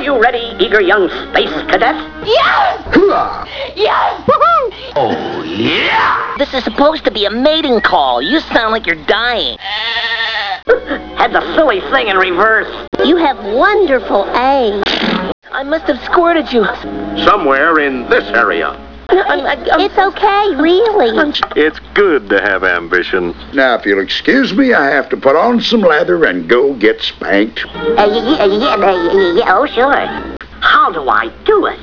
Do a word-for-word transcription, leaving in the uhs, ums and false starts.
you ready, eager young space cadet? Yes! Yes! Oh, yeah! This is supposed to be a mating call. You sound like you're dying. Had the silly thing in reverse. You have wonderful aim. I must have squirted you. Somewhere in this area. I'm, I'm, It's okay, really. It's good to have ambition. Now, if you'll excuse me, I have to put on some leather and go get spanked. Uh, yeah, yeah, yeah, yeah, yeah, oh, sure. How do I do it?